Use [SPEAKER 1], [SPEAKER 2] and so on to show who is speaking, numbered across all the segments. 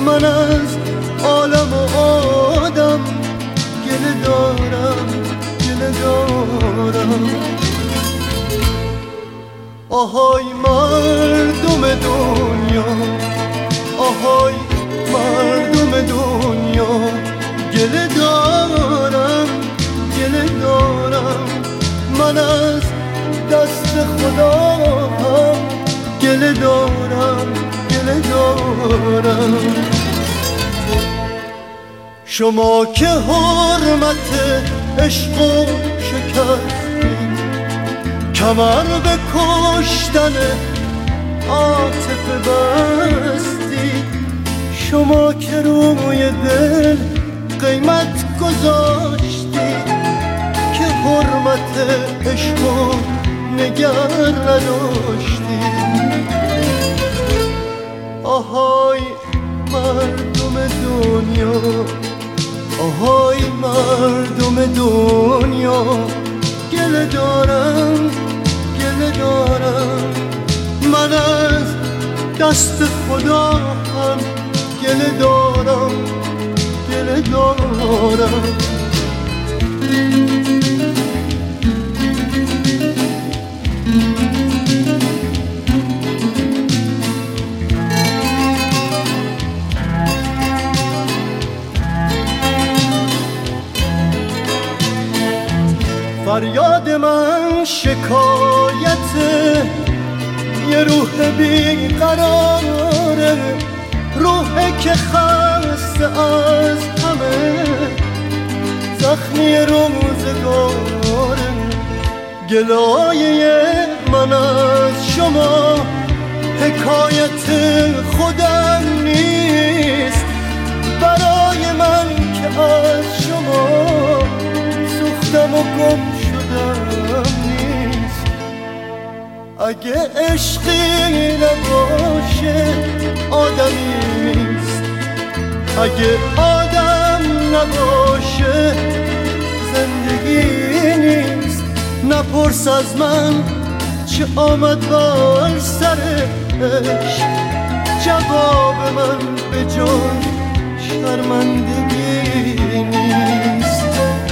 [SPEAKER 1] من از عالم و آدم گله دارم، گله دارم. آهای مردم دنیا، آهای مردم دنیا، گله دارم، گله دارم. من از دست خدا هم گله دارم، گله دارم. شما که حرمت عشق و شکستید، کمر به کشتن عاطفه بستید. شما که روی دل قیمت گذاشتید، که حرمت عشق و نگر نداشتید. آهای مردم دنیا، آهای مردم دنیا، گله دارم، گله دارم. من از دست خدا هم گله دارم، گله دارم. فریاد من شکایت یه روح بیقراره، روحی که خسته از همه زخمی روزگاره. گلایه من از شما حکایت خودم نیست، برای من که از شما سوختم و گم شدم نیست. اگه عشقی نباشه آدمی نیست، اگه آدم نباشه زندگی نیست. نپرس از من چه آمد بر سر عشق، جواب من به جز شرمندگی نیست.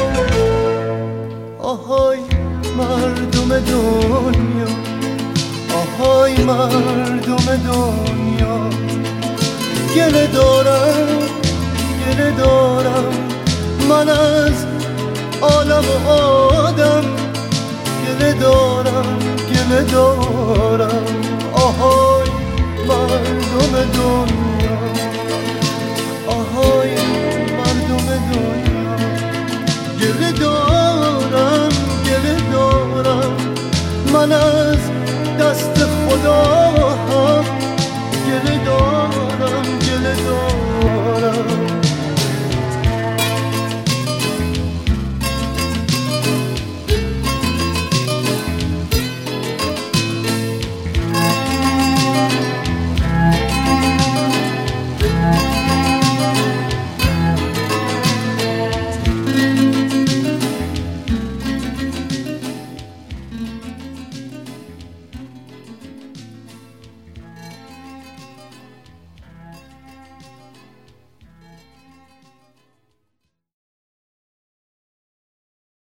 [SPEAKER 1] آهای مردم دنیا، آهای مردم دنیا، گله دارم، گله دارم. من از عالم و آدم گله دارم، گله دارم. آهای مردم دنیا.